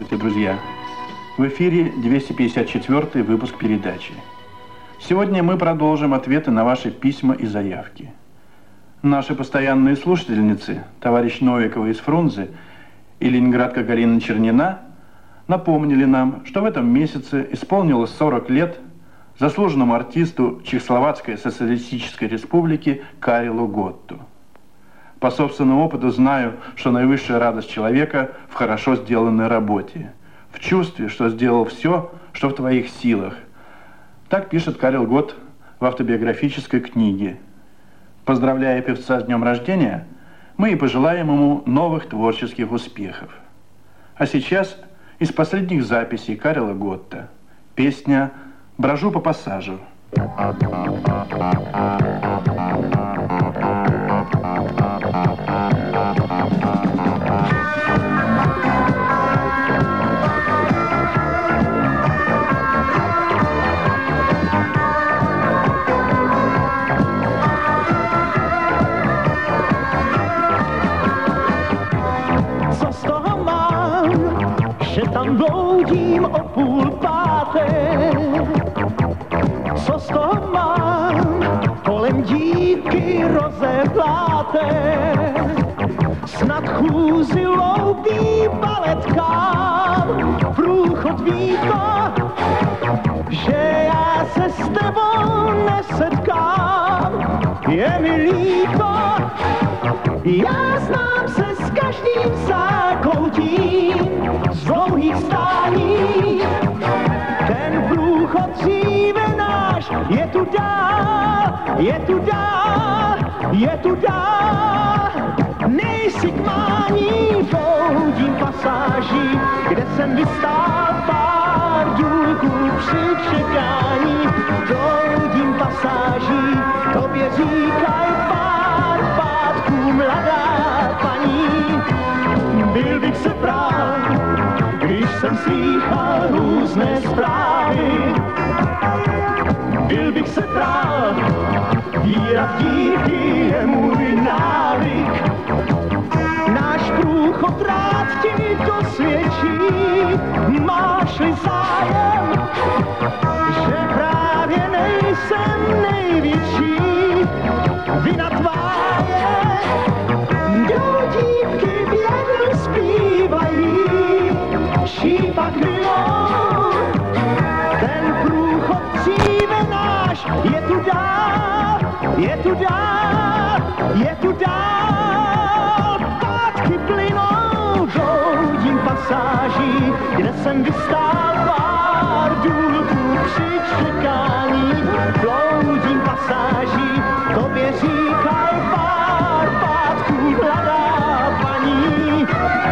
Здравствуйте, друзья! В эфире 254 выпуск передачи. Сегодня мы продолжим ответы на ваши письма и заявки. Наши постоянные слушательницы, товарищ Новикова из Фрунзе и ленинградка Галина Чернина, напомнили нам, что в этом месяце исполнилось 40 лет заслуженному артисту Чехословацкой социалистической республики Карелу Готту. По собственному опыту знаю, что наивысшая радость человека в хорошо сделанной работе, в чувстве, что сделал все, что в твоих силах. Так пишет Карел Готт в автобиографической книге. Поздравляя певца с днем рождения, мы и пожелаем ему новых творческих успехов. А сейчас из последних записей Карела Готта песня «Брожу по пассажу». Tam bloudím o půl páté, co z toho mám, kolem dívky rozevláté. Snad chůzi loupí baletkám, průchod ví to, že já se s tebou nesetkám. Je mi líto, já znám se s každým zákoutím, z dlouhých stání. Ten průchod dříve náš je tu dál, je tu dál, je tu dál. Nejsi k mání, bloudím pasáží, kde jsem vystál pár důlků při čekání. Bloudím pasáží, tobě říkaj pár pátků, mladá paní. Byl bych se prál, když jsem slýchal různé zprávy. Byl bych se prál, vírat díky je můj návyk. Náš průchod rád ti dosvědčí, máš-li zájem, že právě nejsem největší. Vina tvá je, kdo dívky vědl zpívají, šípak milou. Ten průchod dříve náš je tu dál, je tu dál, je tu dál. Pátky plynou, bloudím pasáží, kde jsem vystál pár důlků při čekání. Bloudím pasáží, tobě říkaj pár pátků, mladá paní.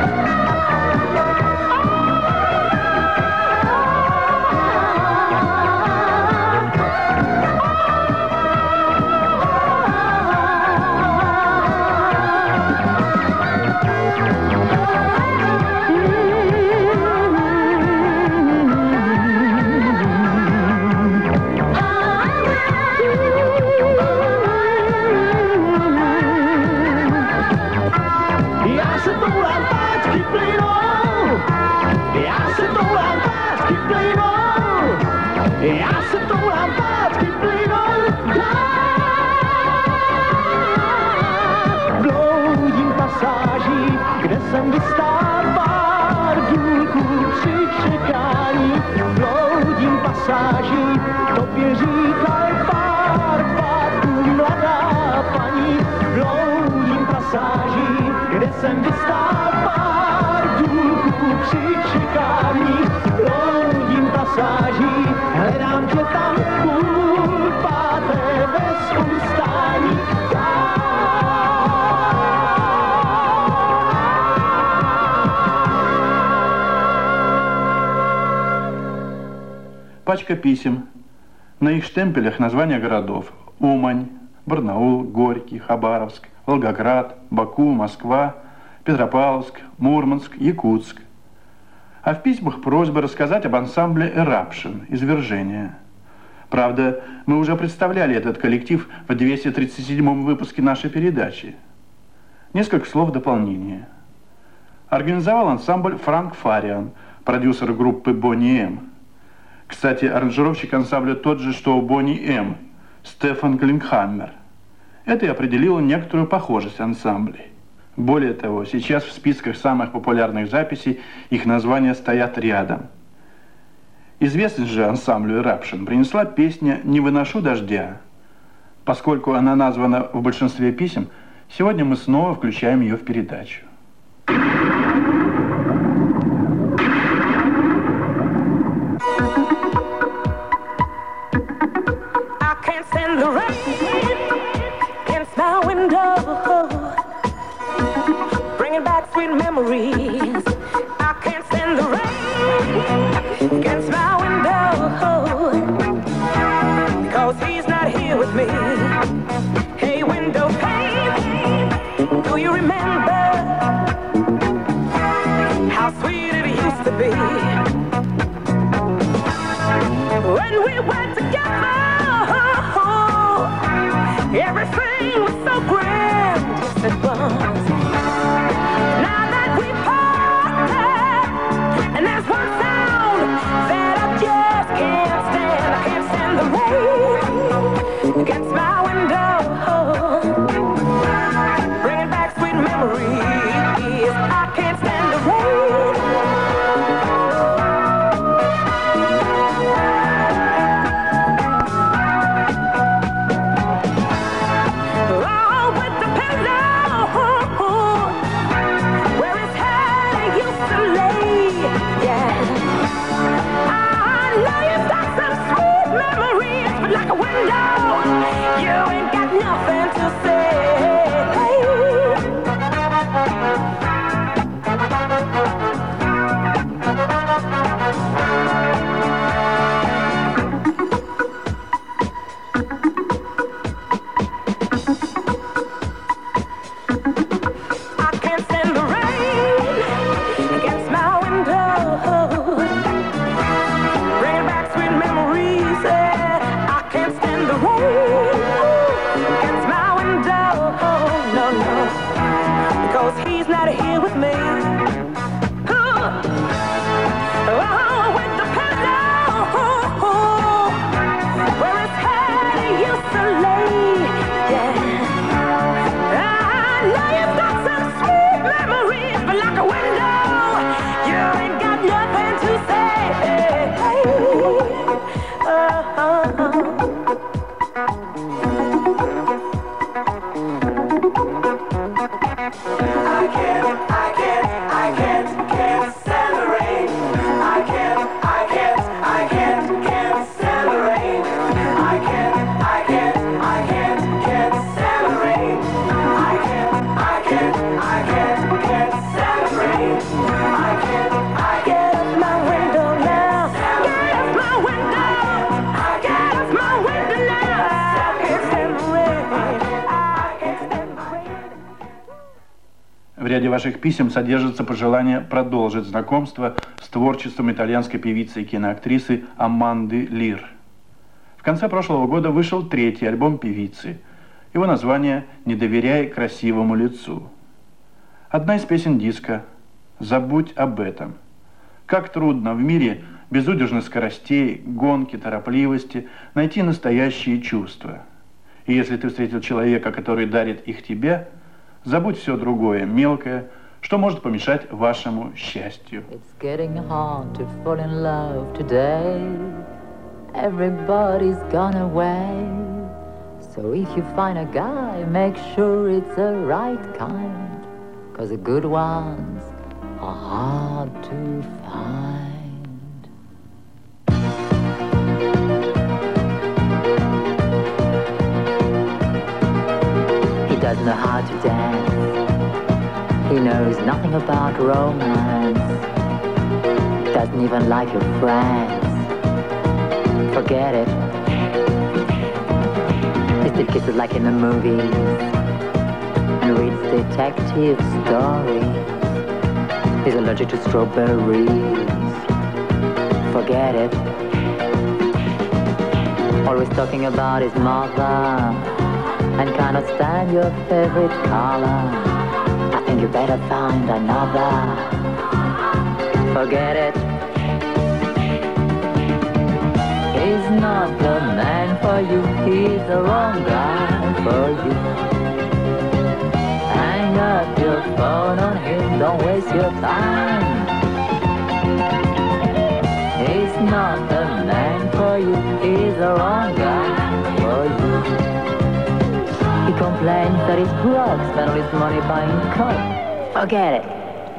Já se toulám pátky plynou, bloudím pasáží, kde jsem vystál pár důlků při čekání. Bloudím pasáží, tobě říkaj pár pátků, mladá paní. Bloudím pasáží, kde jsem vystál pár důlků při čekání. Bloudím pasáží, hledám tě tam půl páté bez ustání. Пачка писем. На их штемпелях названия городов: Умань, Барнаул, Горький, Хабаровск, Волгоград, Баку, Москва, Петропавловск, Мурманск, Якутск. А в письмах просьба рассказать об ансамбле «Эрапшин» «Извержение». Правда, мы уже представляли этот коллектив в 237-м выпуске нашей передачи. Несколько слов дополнения. Организовал ансамбль Франк Фариан, продюсер группы Бонни М. Кстати, аранжировщик ансамбля тот же, что у Бонни М, Стефан Клингхаммер. Это и определило некоторую похожесть ансамблей. Более того, сейчас в списках самых популярных записей их названия стоят рядом. Известность же ансамблю Eruption принесла песня «Не выношу дождя». Поскольку она названа в большинстве писем, сегодня мы снова включаем ее в передачу. Memories. I can't stand the rain against my window because he's not here with me. Hey, window pane, do you remember how sweet it used to be when we were together? Everything was so grand. Yes, it was. And there's one sound that I just can't stand. I can't stand the rain against my window, bringing back sweet memories. I can't stand the rain. Oh, with the pillow where his head used to lay. Like a window, you ain't got nothing to say. I can't stand the rain against my window, bringing back sweet memories. I can't stand the rain against my window, no, no, because he's not here with me. Oh, with the pillow where his head used to lay, yeah. I know you've got some sweet memories, but like a window, you ain't got nothing to say. Can't stand the rain. I can't stand the rain. I can't stand the rain. I can't stand the rain. I get up my window now. Get up my window. Get up my window now. I can't stand the rain. I can't stand the rain. В ряде ваших писем содержится пожелание продолжить знакомство с творчеством итальянской певицы и киноактрисы Аманды Лир. В конце прошлого года вышел третий альбом певицы. Его название «Не доверяй красивому лицу». Одна из песен диска «Забудь об этом». Как трудно в мире безудержных скоростей, гонки, торопливости найти настоящие чувства. И если ты встретил человека, который дарит их тебе, забудь все другое, мелкое, что может помешать вашему счастью. It's getting hard to fall in love today. Everybody's gone away. So if you find a guy, make sure it's the right kind. 'Cause the good ones are hard to find. He doesn't know how to dance. He knows nothing about romance. Doesn't even like your friends. Forget it. He still kisses like in the movies and reads detective stories. He's allergic to strawberries. Forget it. Always talking about his mother and cannot stand your favorite color. I think you better find another. Forget it. He's not the man for you. He's the wrong guy for you. Hang up your phone on him. Don't waste your time. He's not the man for you. He's the wrong guy for you. He complains that he's broke, spent all his money buying coke. Forget it.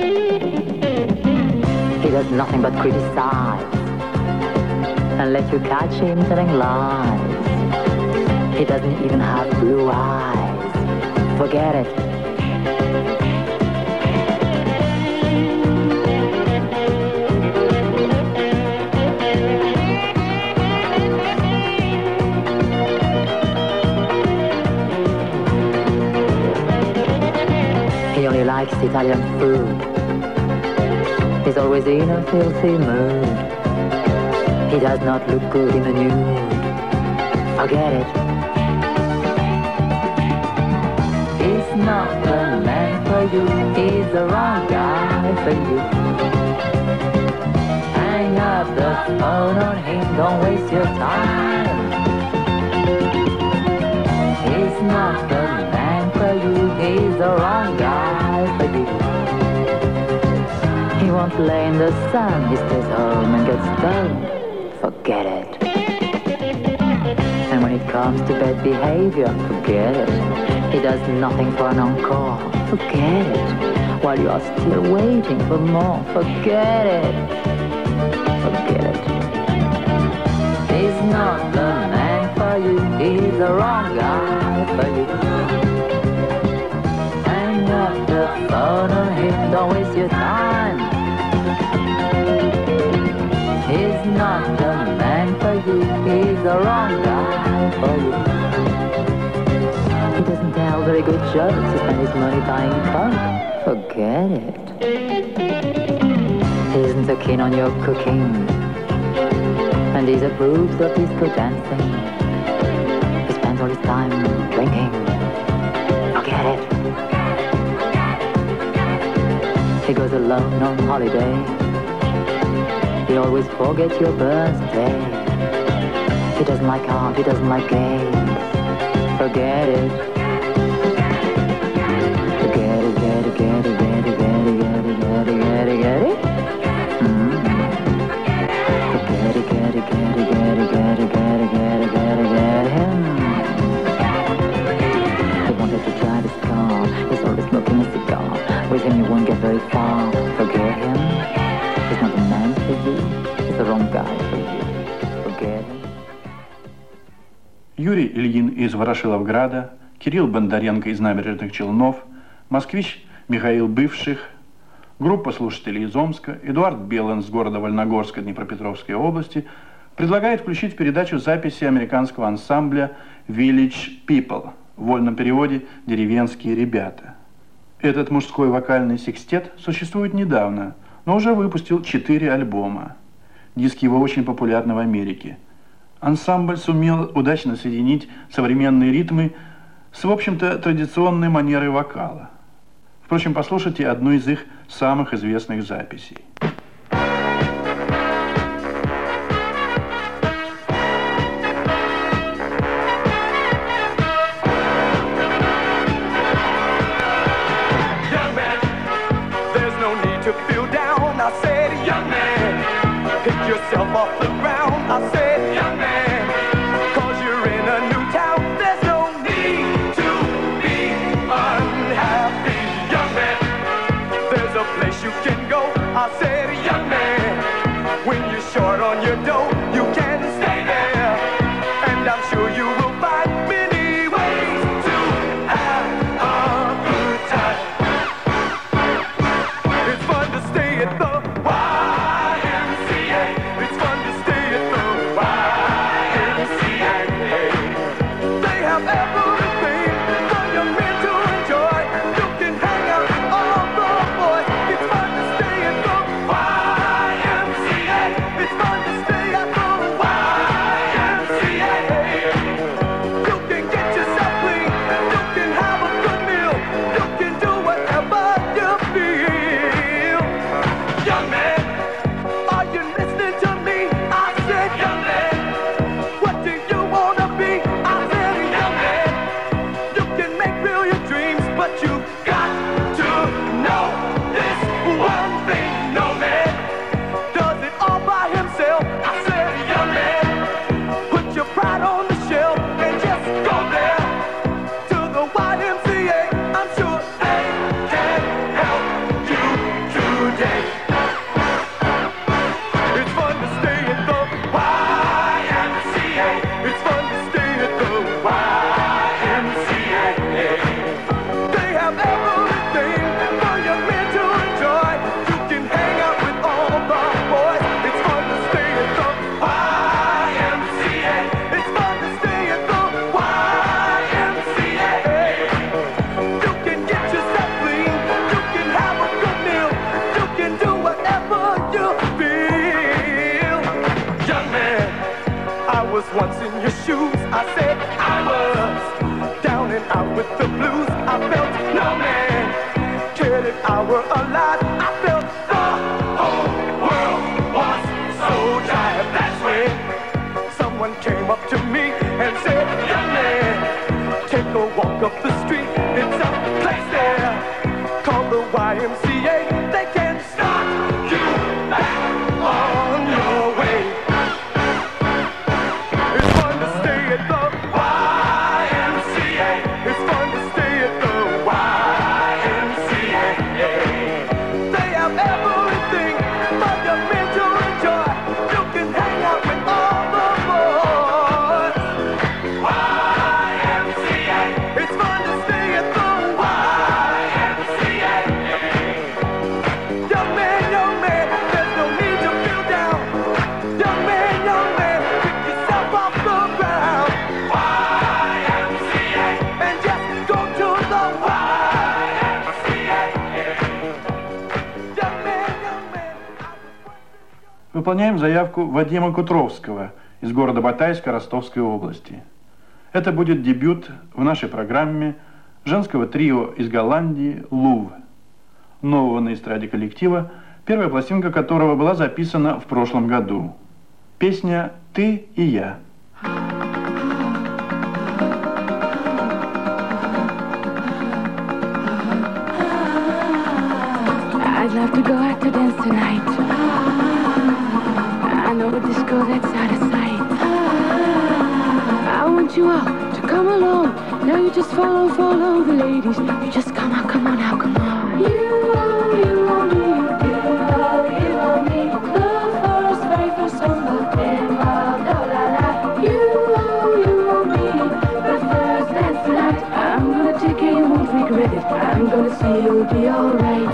He does nothing but criticize and let you catch him telling lies. He doesn't even have blue eyes. Forget it. He only likes Italian food. He's always in a filthy mood. He does not look good in the nude. Forget it. He's not the man for you. He's the wrong guy for you. Hang up the phone on him. Don't waste your time. He's not the man for you. He's the wrong guy for you. He won't lay in the sun. He stays home and gets stoned. Forget it. And when it comes to bad behavior, forget it. He does nothing for an encore. Forget it. While you are still waiting for more, forget it. Forget it. He's not the man for you. He's the wrong guy for you. Hang up the phone on him. Don't waste your time. He's not the man for you. He's the wrong guy for you. He doesn't tell very good jokes. He spends his money buying coke. Forget it. He isn't so keen on your cooking, and he approves of disco dancing. He spends all his time drinking. Forget it. He goes alone on holiday. He always forgets your birthday. He doesn't like art, he doesn't like games. Forget it. Forget it, get it, get it, get it, get it, get it, get it, get it, get it. Forget it, get it, get it, get it, get it, get it, get it, get it, get him. He wanted to drive his car. He's always smoking a cigar. With him you won't get very far. Forget him. He's not the man for you. He's the wrong guy for you. Forget him. Юрий Ильин из Ворошиловграда, Кирилл Бондаренко из Набережных Челнов, москвич Михаил Бывших, группа слушателей из Омска, Эдуард Белан с города Вольногорска Днепропетровской области предлагает включить в передачу записи американского ансамбля Village People, в вольном переводе «Деревенские ребята». Этот мужской вокальный секстет существует недавно, но уже выпустил 4 альбома. Диск его очень популярны в Америке. Ансамбль сумел удачно соединить современные ритмы с, в общем-то, традиционной манерой вокала. Впрочем, послушайте одну из их самых известных записей. Yourself off the ground, I said, young man, 'cause you're in a new town. There's no need to be unhappy, young man. There's a place you can go, I said, young man. When you're short on your dough, you can stay there, and I'm sure you will find many ways to have a good time. It's fun to stay at the it's fun to stay at with the blues. I felt no man cared if I were alive. I felt the whole world was so tired. That's when someone came up to me and said, young man, take a walk up the street. It's a place there called the YMCA. They can start you back on your way. It's fun to stay at the YMCA. It's fun to stay at the YMCA. They have everything for your men to enjoy. You can hang out with all the boys. YMCA. It's fun to stay at the YMCA. Young man, there's no need to feel down. Young man, pick yourself off the ground. YMCA. And just go to the YMCA. Young man. Выполняем заявку Вадима Кутровского из города Батайска Ростовской области. Это будет дебют в нашей программе женского трио из Голландии «Лув», нового на эстраде коллектива, первая пластинка которого была записана в прошлом году. Песня «Ты и я». I'd love to go out to dance tonight. I know a disco that's out of sight. I want you all to come along. Now you just follow the ladies. You just come on now, come on. You want me, you want me. The very first song that came out, oh la la. You want me. The first dance tonight. I'm gonna take care, you won't regret it. I'm gonna see you'll be alright.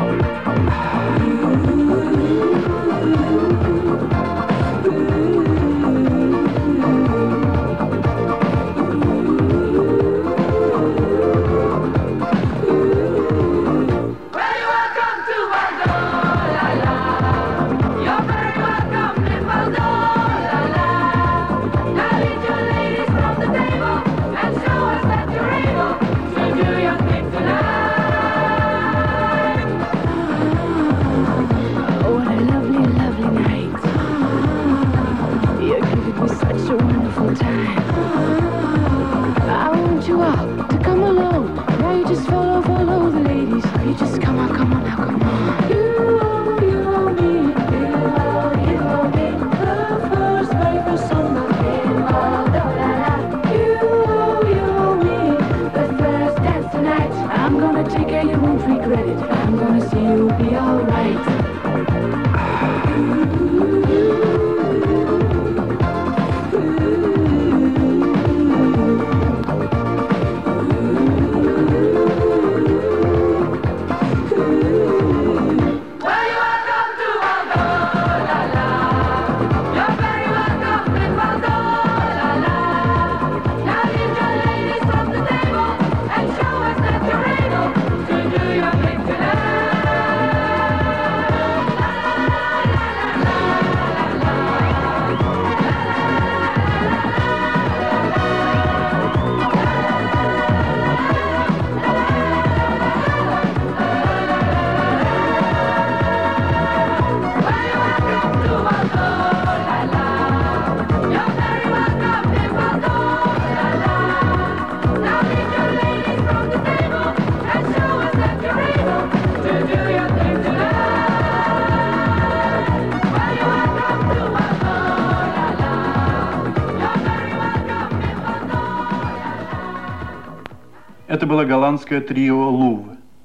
Это было голландское трио «Лув».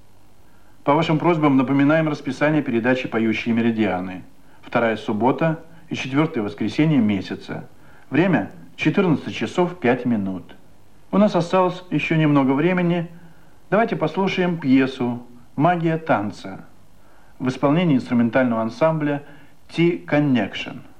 По вашим просьбам напоминаем расписание передачи «Поющие меридианы». Вторая суббота и четвертое воскресенье месяца. Время 14 часов 5 минут. У нас осталось еще немного времени. Давайте послушаем пьесу «Магия танца» в исполнении инструментального ансамбля T-Connection.